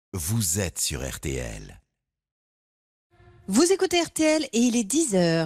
vous êtes sur RTL. Vous écoutez RTL et il est 10h.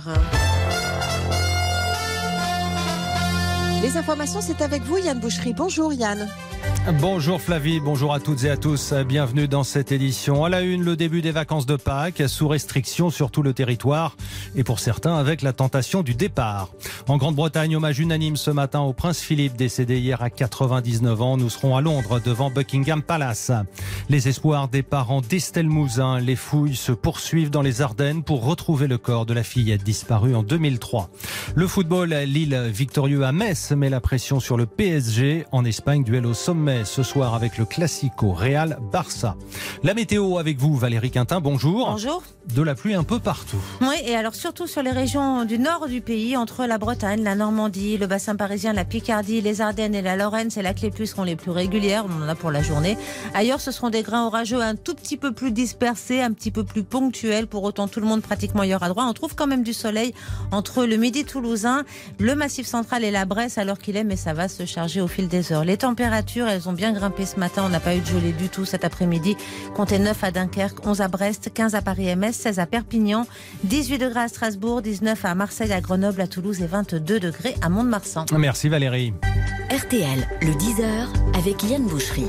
Les informations, c'est avec vous Yann Boucherie. Bonjour Yann. Bonjour Flavie, bonjour à toutes et à tous, bienvenue dans cette édition. À la une, le début des vacances de Pâques, sous restriction sur tout le territoire et pour certains avec la tentation du départ. En Grande-Bretagne, hommage unanime ce matin au prince Philippe, décédé hier à 99 ans. Nous serons à Londres devant Buckingham Palace. Les espoirs des parents d'Estelle Mouzin, les fouilles se poursuivent dans les Ardennes pour retrouver le corps de la fillette disparue en 2003. Le football, Lille victorieux à Metz met la pression sur le PSG. En Espagne, duel au sommet ce soir avec le Classico Real-Barça. La météo avec vous, Valérie Quintin, bonjour. Bonjour. De la pluie un peu partout. Oui, et alors surtout sur les régions du nord du pays, entre la Bretagne, la Normandie, le bassin parisien, la Picardie, les Ardennes et la Lorraine, c'est là que les pluies seront les plus régulières, on en a pour la journée. Ailleurs, ce seront des grains orageux un tout petit peu plus dispersés, un petit peu plus ponctuels, pour autant tout le monde pratiquement y aura droit. On trouve quand même du soleil entre le midi toulousain, le Massif central et la Bresse à l'heure qu'il est, mais ça va se charger au fil des heures. Les températures, elles ont bien grimpé ce matin, on n'a pas eu de gelée du tout cet après-midi. Comptez 9 à Dunkerque, 11 à Brest, 15 à Paris-MS, 16 à Perpignan, 18 degrés à Strasbourg, 19 à Marseille, à Grenoble, à Toulouse et 22 degrés à Mont-de-Marsan. Merci Valérie. RTL, le 10h avec Yann Boucherie.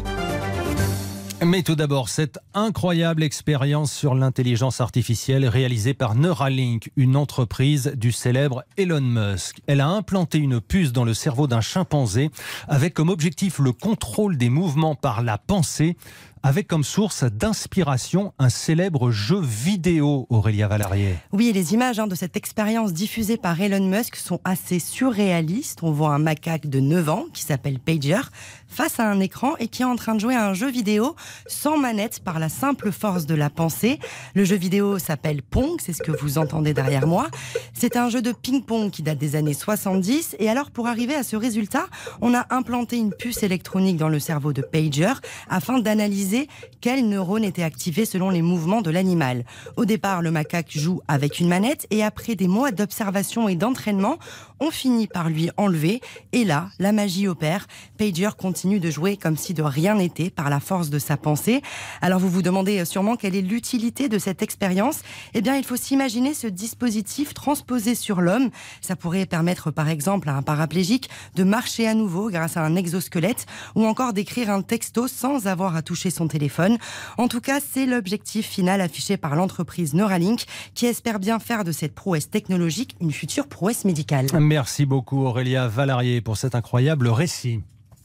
Mais tout d'abord, cette incroyable expérience sur l'intelligence artificielle réalisée par Neuralink, une entreprise du célèbre Elon Musk. Elle a implanté une puce dans le cerveau d'un chimpanzé avec comme objectif le contrôle des mouvements par la pensée, avec comme source d'inspiration un célèbre jeu vidéo, Aurélia Valarié. Oui, les images de cette expérience diffusée par Elon Musk sont assez surréalistes. On voit un macaque de 9 ans qui s'appelle Pager face à un écran et qui est en train de jouer à un jeu vidéo sans manette par la simple force de la pensée. Le jeu vidéo s'appelle Pong, c'est ce que vous entendez derrière moi. C'est un jeu de ping-pong qui date des années 70 et alors pour arriver à ce résultat, on a implanté une puce électronique dans le cerveau de Pager afin d'analyser quels neurones étaient activés selon les mouvements de l'animal. Au départ, le macaque joue avec une manette et après des mois d'observation et d'entraînement, on finit par lui enlever et là, la magie opère. Pager continue de jouer comme si de rien n'était par la force de sa pensée. Alors vous vous demandez sûrement quelle est l'utilité de cette expérience. Eh bien, il faut s'imaginer ce dispositif transposé sur l'homme. Ça pourrait permettre par exemple à un paraplégique de marcher à nouveau grâce à un exosquelette ou encore d'écrire un texto sans avoir à toucher son téléphone. En tout cas, c'est l'objectif final affiché par l'entreprise Neuralink qui espère bien faire de cette prouesse technologique une future prouesse médicale. Merci beaucoup Aurélia Valarié pour cet incroyable récit.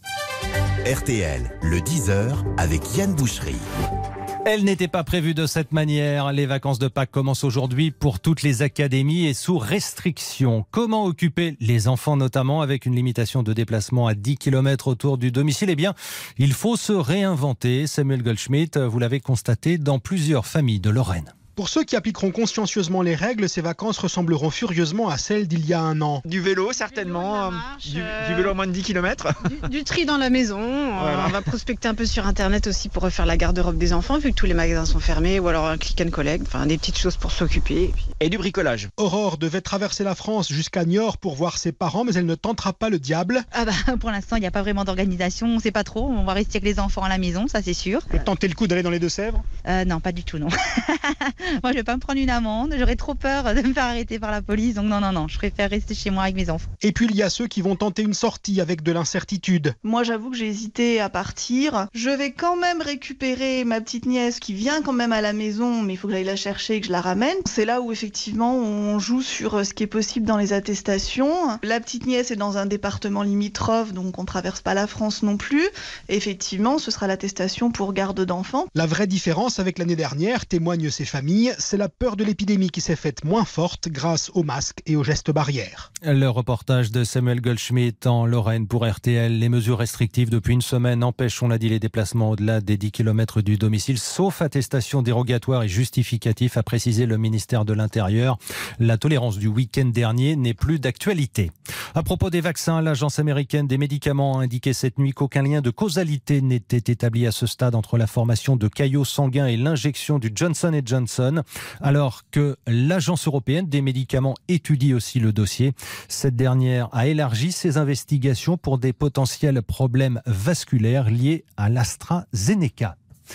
RTL, le 10h avec Yann Boucherie. Elle n'était pas prévue de cette manière. Les vacances de Pâques commencent aujourd'hui pour toutes les académies et sous restriction. Comment occuper les enfants notamment avec une limitation de déplacement à 10 km autour du domicile ? Eh bien, il faut se réinventer. Samuel Goldschmidt, vous l'avez constaté dans plusieurs familles de Lorraine. Pour ceux qui appliqueront consciencieusement les règles, ces vacances ressembleront furieusement à celles d'il y a un an. Du vélo certainement, du vélo à moins de 10 km. Du tri dans la maison, voilà. On va prospecter un peu sur internet aussi pour refaire la garde-robe des enfants vu que tous les magasins sont fermés, ou alors un click and collect, enfin des petites choses pour s'occuper. Et du bricolage. Aurore devait traverser la France jusqu'à Niort pour voir ses parents, mais elle ne tentera pas le diable. Pour l'instant il n'y a pas vraiment d'organisation, on ne sait pas trop, on va rester avec les enfants à la maison, ça c'est sûr. Et tenter le coup d'aller dans les Deux-Sèvres ? Non, pas du tout, non. Moi, je vais pas me prendre une amende. J'aurais trop peur de me faire arrêter par la police. Donc non. Je préfère rester chez moi avec mes enfants. Et puis, il y a ceux qui vont tenter une sortie avec de l'incertitude. Moi, j'avoue que j'ai hésité à partir. Je vais quand même récupérer ma petite nièce qui vient quand même à la maison, mais il faut que j'aille la chercher et que je la ramène. C'est là où, effectivement, on joue sur ce qui est possible dans les attestations. La petite nièce est dans un département limitrophe, donc on traverse pas la France non plus. Et effectivement, ce sera l'attestation pour garde d'enfants. La vraie différence avec l'année dernière, témoignent ces familles, c'est la peur de l'épidémie qui s'est faite moins forte grâce aux masques et aux gestes barrières. Le reportage de Samuel Goldschmidt en Lorraine pour RTL. Les mesures restrictives depuis une semaine empêchent, on l'a dit, les déplacements au-delà des 10 km du domicile, sauf attestation dérogatoire et justificatif, a précisé le ministère de l'Intérieur. La tolérance du week-end dernier n'est plus d'actualité. À propos des vaccins, l'Agence américaine des médicaments a indiqué cette nuit qu'aucun lien de causalité n'était établi à ce stade entre la formation de caillots sanguins et l'injection du Johnson & Johnson, alors que l'Agence européenne des médicaments étudie aussi le dossier. Cette dernière a élargi ses investigations pour des potentiels problèmes vasculaires liés à l'AstraZeneca.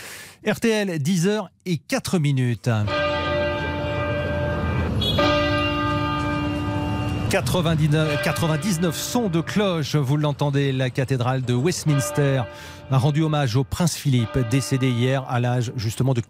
RTL, 10h04. 99 sons de cloche, vous l'entendez, la cathédrale de Westminster a rendu hommage au prince Philippe, décédé hier à l'âge justement de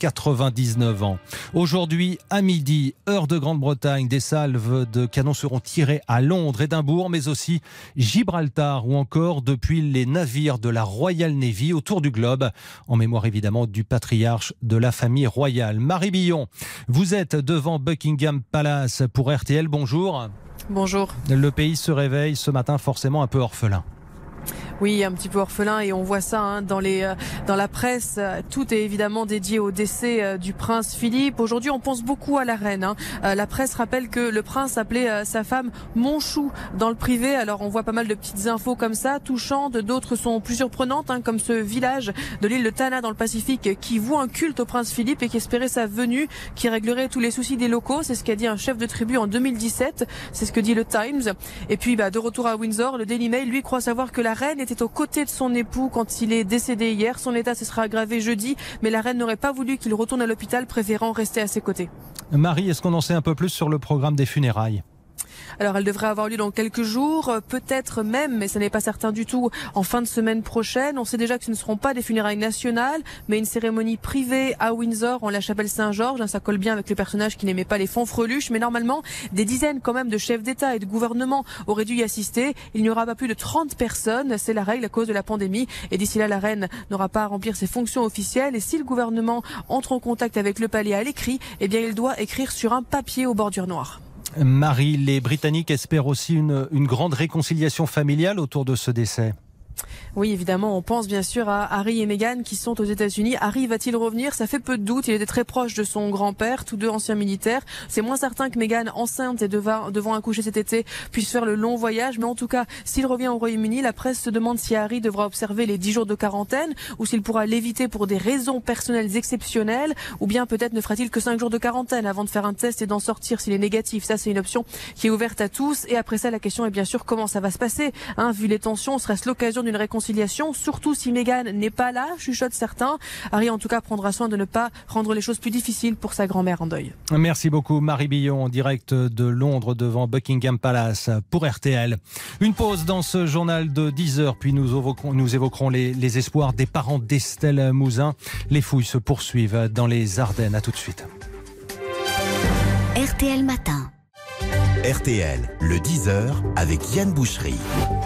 99 ans. Aujourd'hui, à midi, heure de Grande-Bretagne, des salves de canon seront tirées à Londres, Édimbourg, mais aussi Gibraltar ou encore depuis les navires de la Royal Navy autour du globe, en mémoire évidemment du patriarche de la famille royale. Marie Billon, vous êtes devant Buckingham Palace pour RTL, bonjour. Bonjour. Le pays se réveille ce matin forcément un peu orphelin. Oui, un petit peu orphelin et on voit ça dans la presse. Tout est évidemment dédié au décès du prince Philippe. Aujourd'hui, on pense beaucoup à la reine. La presse rappelle que le prince appelait sa femme Mon Chou dans le privé. Alors on voit pas mal de petites infos comme ça, touchantes. D'autres sont plus surprenantes, comme ce village de l'île de Tanna dans le Pacifique qui voue un culte au prince Philippe et qui espérait sa venue, qui réglerait tous les soucis des locaux. C'est ce qu'a dit un chef de tribu en 2017. C'est ce que dit le Times. Et puis de retour à Windsor, le Daily Mail, lui, croit savoir que la reine était aux côtés de son époux quand il est décédé hier. Son état se sera aggravé jeudi, mais la reine n'aurait pas voulu qu'il retourne à l'hôpital, préférant rester à ses côtés. Marie, est-ce qu'on en sait un peu plus sur le programme des funérailles ? Alors elle devrait avoir lieu dans quelques jours, peut-être même, mais ce n'est pas certain du tout, en fin de semaine prochaine. On sait déjà que ce ne seront pas des funérailles nationales, mais une cérémonie privée à Windsor, en la chapelle Saint-Georges. Ça colle bien avec le personnage qui n'aimait pas les fanfreluches, mais normalement, des dizaines quand même de chefs d'État et de gouvernement auraient dû y assister. Il n'y aura pas plus de 30 personnes, c'est la règle à cause de la pandémie. Et d'ici là, la reine n'aura pas à remplir ses fonctions officielles. Et si le gouvernement entre en contact avec le palais à l'écrit, eh bien il doit écrire sur un papier aux bordures noires. Marie, les Britanniques espèrent aussi une grande réconciliation familiale autour de ce décès. Oui, évidemment, on pense bien sûr à Harry et Meghan qui sont aux États-Unis. Harry va-t-il revenir ? Ça fait peu de doute. Il était très proche de son grand-père, tous deux anciens militaires. C'est moins certain que Meghan, enceinte et devant accoucher cet été, puisse faire le long voyage. Mais en tout cas, s'il revient au Royaume-Uni, la presse se demande si Harry devra observer les 10 jours de quarantaine ou s'il pourra l'éviter pour des raisons personnelles exceptionnelles, ou bien peut-être ne fera-t-il que 5 jours de quarantaine avant de faire un test et d'en sortir s'il est négatif. Ça, c'est une option qui est ouverte à tous. Et après ça, la question est bien sûr comment ça va se passer. Vu les tensions, serait-ce l'occasion d'une réconciliation, surtout si Meghan n'est pas là, chuchotent certains. Harry en tout cas prendra soin de ne pas rendre les choses plus difficiles pour sa grand-mère en deuil. Merci beaucoup Marie Billon, en direct de Londres devant Buckingham Palace pour RTL. Une pause dans ce journal de 10h, puis nous évoquerons les espoirs des parents d'Estelle Mouzin. Les fouilles se poursuivent dans les Ardennes. À tout de suite. RTL Matin. RTL, le 10h avec Yann Bouchery.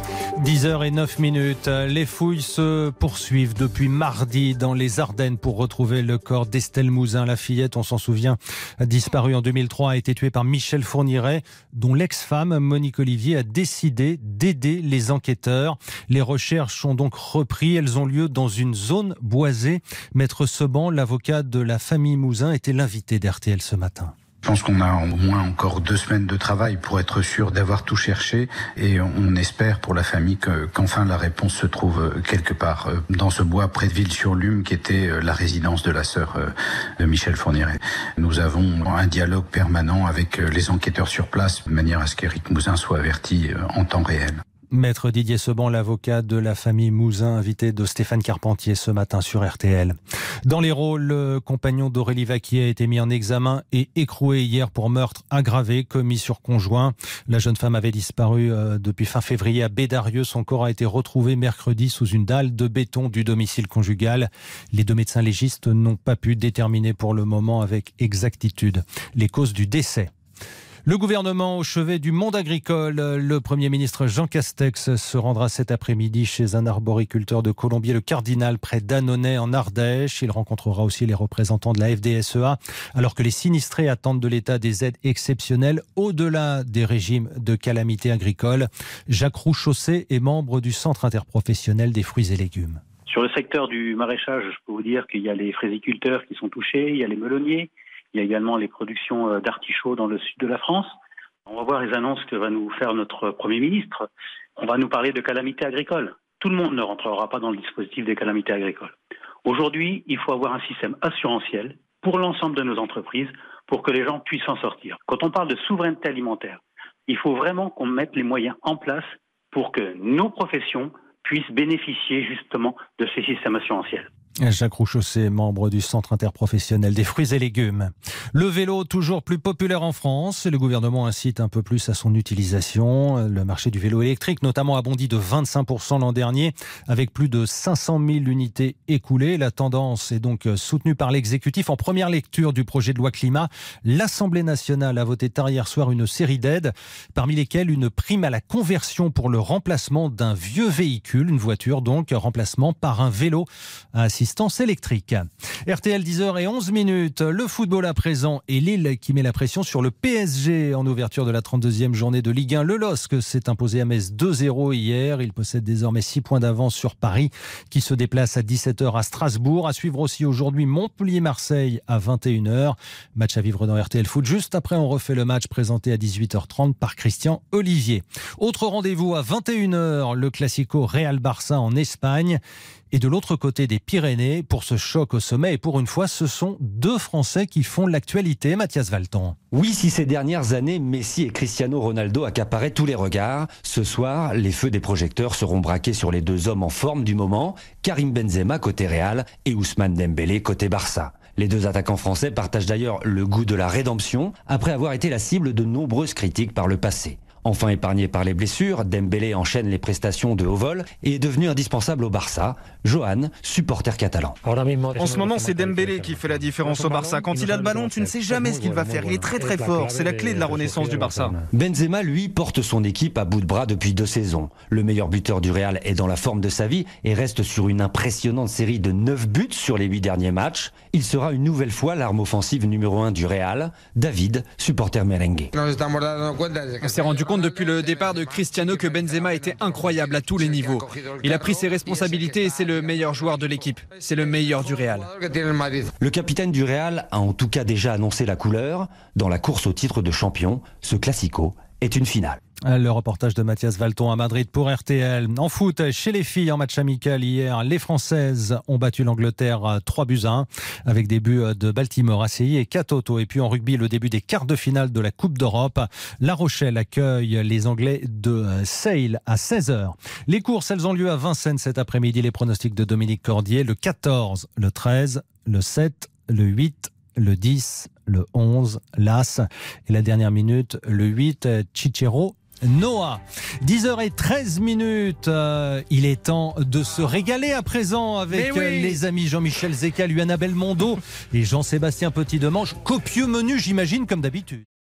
10h09. Les fouilles se poursuivent depuis mardi dans les Ardennes pour retrouver le corps d'Estelle Mouzin. La fillette, on s'en souvient, disparue en 2003, a été tuée par Michel Fourniret, dont l'ex-femme, Monique Olivier, a décidé d'aider les enquêteurs. Les recherches sont donc reprises. Elles ont lieu dans une zone boisée. Maître Seban, l'avocat de la famille Mouzin, était l'invité d'RTL ce matin. Je pense qu'on a au moins encore 2 semaines de travail pour être sûr d'avoir tout cherché et on espère pour la famille qu'enfin la réponse se trouve quelque part dans ce bois près de Ville-sur-Lume qui était la résidence de la sœur de Michel Fourniret. Nous avons un dialogue permanent avec les enquêteurs sur place de manière à ce qu'Éric Mouzin soit averti en temps réel. Maître Didier Seban, l'avocat de la famille Mouzin, invité de Stéphane Carpentier ce matin sur RTL. Dans les rôles, le compagnon d'Aurélie Vaquier a été mis en examen et écroué hier pour meurtre aggravé commis sur conjoint. La jeune femme avait disparu depuis fin février à Bédarieux. Son corps a été retrouvé mercredi sous une dalle de béton du domicile conjugal. Les 2 médecins légistes n'ont pas pu déterminer pour le moment avec exactitude les causes du décès. Le gouvernement au chevet du monde agricole. Le Premier ministre Jean Castex se rendra cet après-midi chez un arboriculteur de Colombier, le Cardinal, près d'Annonay en Ardèche. Il rencontrera aussi les représentants de la FDSEA, alors que les sinistrés attendent de l'État des aides exceptionnelles au-delà des régimes de calamité agricole. Jacques Rouchaussé est membre du Centre interprofessionnel des fruits et légumes. Sur le secteur du maraîchage, je peux vous dire qu'il y a les fraisiculteurs qui sont touchés, il y a les melonniers. Il y a également les productions d'artichauts dans le sud de la France. On va voir les annonces que va nous faire notre Premier ministre. On va nous parler de calamités agricoles. Tout le monde ne rentrera pas dans le dispositif des calamités agricoles. Aujourd'hui, il faut avoir un système assurantiel pour l'ensemble de nos entreprises pour que les gens puissent s'en sortir. Quand on parle de souveraineté alimentaire, il faut vraiment qu'on mette les moyens en place pour que nos professions puissent bénéficier justement de ces systèmes assurantiels. Jacques Rouchaussé, membre du Centre interprofessionnel des fruits et légumes. Le vélo, toujours plus populaire en France. Le gouvernement incite un peu plus à son utilisation. Le marché du vélo électrique, notamment, a bondi de 25% l'an dernier, avec plus de 500 000 unités écoulées. La tendance est donc soutenue par l'exécutif. En première lecture du projet de loi climat, l'Assemblée nationale a voté tard hier soir une série d'aides, parmi lesquelles une prime à la conversion pour le remplacement d'un vieux véhicule, une voiture donc, remplacement par un vélo à assistance électrique. RTL 10h11. Le football à présent et Lille qui met la pression sur le PSG en ouverture de la 32e journée de Ligue 1. Le LOSC s'est imposé à Metz 2-0 hier. Il possède désormais 6 points d'avance sur Paris qui se déplace à 17h à Strasbourg. À suivre aussi aujourd'hui Montpellier-Marseille à 21h. Match à vivre dans RTL Foot. Juste après, on refait le match présenté à 18h30 par Christian Olivier. Autre rendez-vous à 21h, le Classico Real-Barça en Espagne. Et de l'autre côté des Pyrénées, pour ce choc au sommet, et pour une fois, ce sont deux Français qui font l'actualité. Mathias Valton. Oui, si ces dernières années, Messi et Cristiano Ronaldo accaparaient tous les regards, ce soir, les feux des projecteurs seront braqués sur les deux hommes en forme du moment, Karim Benzema côté Real et Ousmane Dembélé côté Barça. Les deux attaquants français partagent d'ailleurs le goût de la rédemption, après avoir été la cible de nombreuses critiques par le passé. Enfin épargné par les blessures, Dembélé enchaîne les prestations de haut vol et est devenu indispensable au Barça. Johan, supporter catalan. En ce moment, c'est Dembélé qui fait la différence au Barça. Quand il a le ballon, tu ne sais jamais ce qu'il va faire. Il est très très fort. C'est la clé de la renaissance du Barça. Benzema, lui, porte son équipe à bout de bras depuis 2 saisons. Le meilleur buteur du Real est dans la forme de sa vie et reste sur une impressionnante série de 9 buts sur les 8 derniers matchs. Il sera une nouvelle fois l'arme offensive numéro 1 du Real. David, supporter merengue. On s'est rendu compte depuis le départ de Cristiano que Benzema était incroyable à tous les niveaux. Il a pris ses responsabilités et c'est le meilleur joueur de l'équipe. C'est le meilleur du Real. Le capitaine du Real a en tout cas déjà annoncé la couleur. Dans la course au titre de champion, ce Classico est une finale. Le reportage de Mathias Valton à Madrid pour RTL. En foot, chez les filles, en match amical hier, les Françaises ont battu l'Angleterre 3-1 avec des buts de Baltimore, ACI et Katoto. Et puis en rugby, le début des quarts de finale de la Coupe d'Europe. La Rochelle accueille les Anglais de Sale à 16h. Les courses, elles ont lieu à Vincennes cet après-midi. Les pronostics de Dominique Cordier, le 14, le 13, le 7, le 8, le 10, le 11, l'As. Et la dernière minute, le 8, Cicero Noah. 10h13. Il est temps de se régaler à présent avec les amis Jean-Michel Zeka, Luana Belmondo et Jean-Sébastien Petit-Demange. Copieux menu, j'imagine, comme d'habitude.